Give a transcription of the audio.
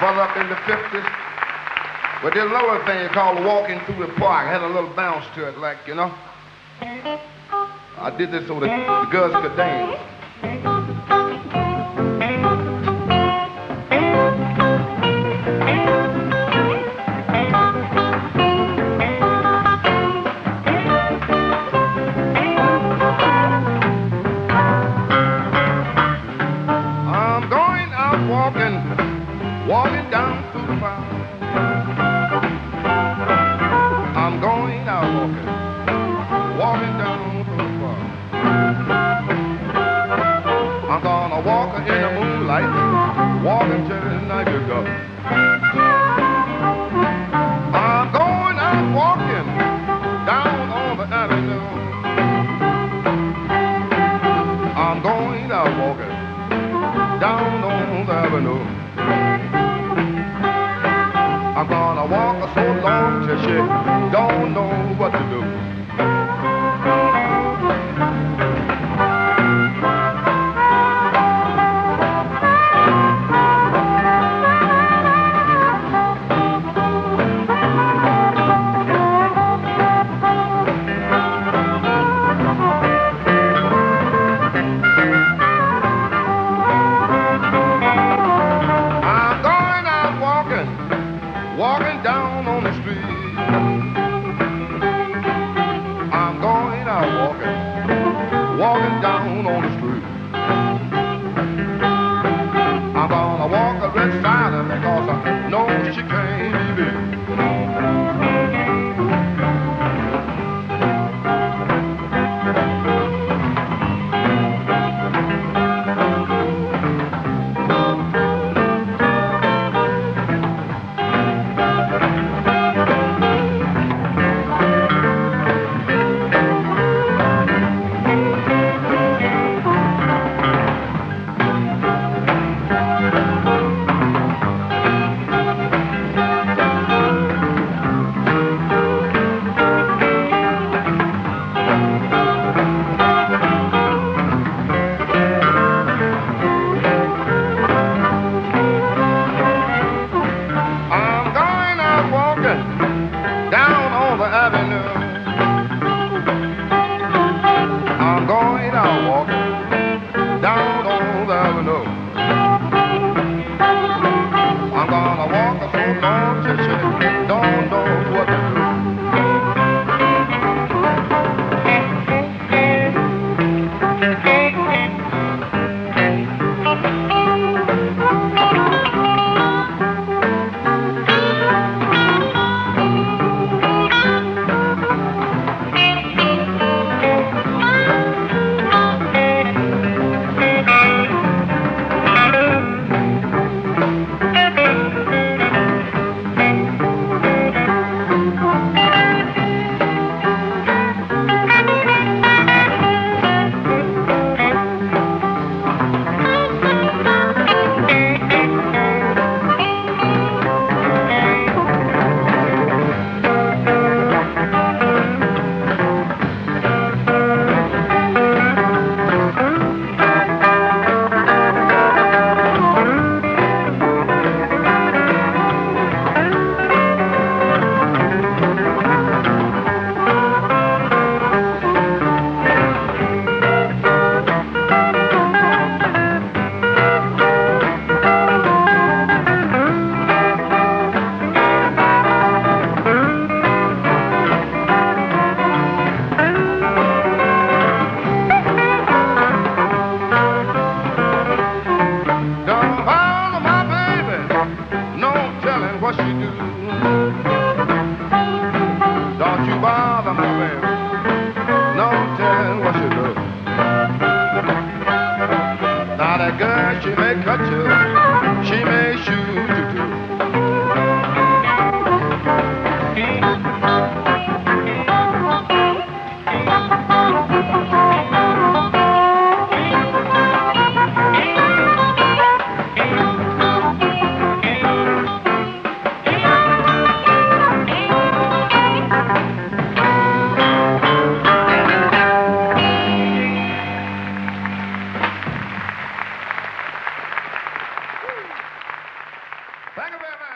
was up in the 50s. We did a little thing called walking through the park. Had a little bounce to it, like, you know. I did this so the girls could dance. I'm going out walking down through the park. I'm going out walking down through the park. I'm gonna walk in the moonlight, walking till the night is up. I'm going out walking down on the avenue. I'm going out walking down on the avenue. I'm gonna walk so long till she don't know what to do. Walking down on the street. I'm going out walking down on the street. I'm gonna walk a red silent because I know she can't leave me. Down on the avenue, I'm going out walking down on the avenue. I'm gonna walk so long till she don't know what to do. What she do? Don't you bother my baby, no telling what she do. Now that girl, she may cut you, she may shoot you too. Thank you very much.